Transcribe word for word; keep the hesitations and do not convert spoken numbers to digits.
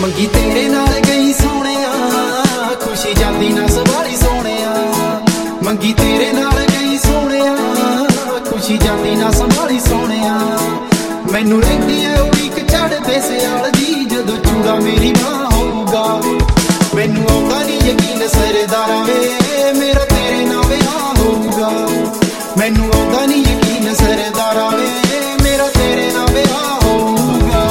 ਮੰਗੀ ਤੇਰੇ ਨਾਲ ਗਈ ਸੋਹਣਿਆ, ਖੁਸ਼ੀ ਜਾਂਦੀ ਨਾ ਸੰਭਾਲੀ ਸੋਹਣਿਆ। ਮੰਗੀ ਤੇਰੇ ਨਾਲ ਗਈ ਸੋਹਣਿਆ, ਖੁਸ਼ੀ ਜਾਂਦੀ ਨਾ ਸੰਭਾਲੀ ਸੋਹਣਿਆ। ਮੈਨੂੰ ਰਹਿੰਦੀ ਐ